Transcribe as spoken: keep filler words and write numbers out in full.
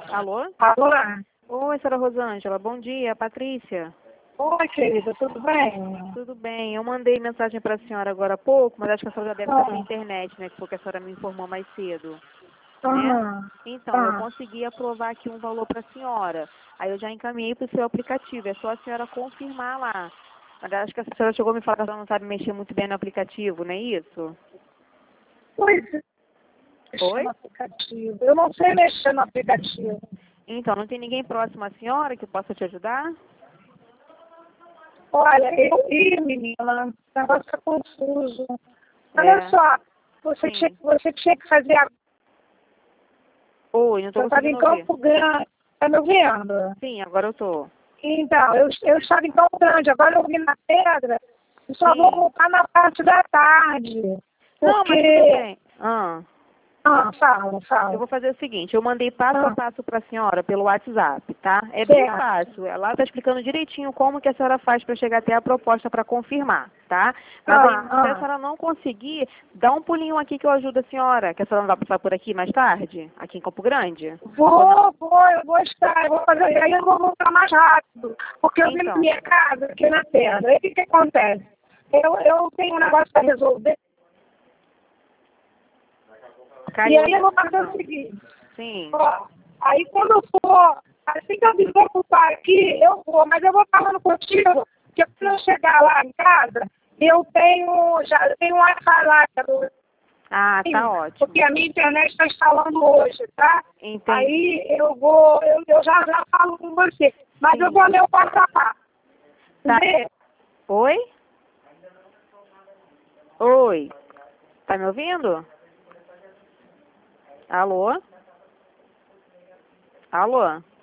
Alô? Alô? Oi, senhora Rosângela, bom dia, Patrícia. Oi, querida, tudo bem? Tudo bem, eu mandei mensagem para a senhora agora há pouco, mas acho que a senhora já deve estar sem Ah. internet, né? Porque a senhora me informou mais cedo, né? Aham. Então, eu Ah. consegui aprovar aqui um valor para a senhora. Aí eu já encaminhei para o seu aplicativo, é só a senhora confirmar lá. Mas acho que a senhora chegou a me falar que a senhora não sabe mexer muito bem no aplicativo, não é isso? Pois é. Oi? No aplicativo. Eu não sei mexer no aplicativo. Então, não tem ninguém próximo à senhora que possa te ajudar? Olha, eu vi, menina, o negócio tá confuso. Olha É. só, você Sim. tinha, você tinha que fazer a... Oi, não estou Eu estava em conseguindo ouvir. Campo Grande. Tá me ouvindo? Sim, agora eu tô. Então, eu, eu estava em Campo Grande, agora eu vim na Pedra e só Sim. vou voltar na parte da tarde. Não, mas tudo Porque... bem. Ah. Ah, fala, Eu fala. vou fazer o seguinte, eu mandei passo a Ah, passo para a senhora pelo WhatsApp, tá? É bem certo. fácil. Ela está explicando direitinho como que a senhora faz para chegar até a proposta para confirmar, tá? Mas aí, Ah, se a ah. senhora não conseguir, dá um pulinho aqui que eu ajudo a senhora. Que a senhora não vai passar por aqui mais tarde? Aqui em Campo Grande? Ou não? Vou, vou, eu vou estar, eu vou fazer, aí eu vou voltar mais rápido, porque eu vim na Então, minha casa, aqui na Pedra. Aí o que, que acontece? Eu, eu tenho um negócio para resolver, e caiu a aí eu vou ligação. fazer o seguinte, Sim. ó, aí quando eu for, assim que eu me preocupar aqui, eu vou, mas eu vou falando contigo, porque quando eu chegar lá em casa, eu tenho, já eu tenho um Wi-Fi lá, que é do- Ah, tá ótimo. porque a minha internet está instalando hoje, tá? Entendi. Aí eu vou, eu, eu já já falo com você. Mas Sim. eu vou ler o passo a passo. Tá. Lê. Oi? Oi. Tá me ouvindo? Alô? Alô?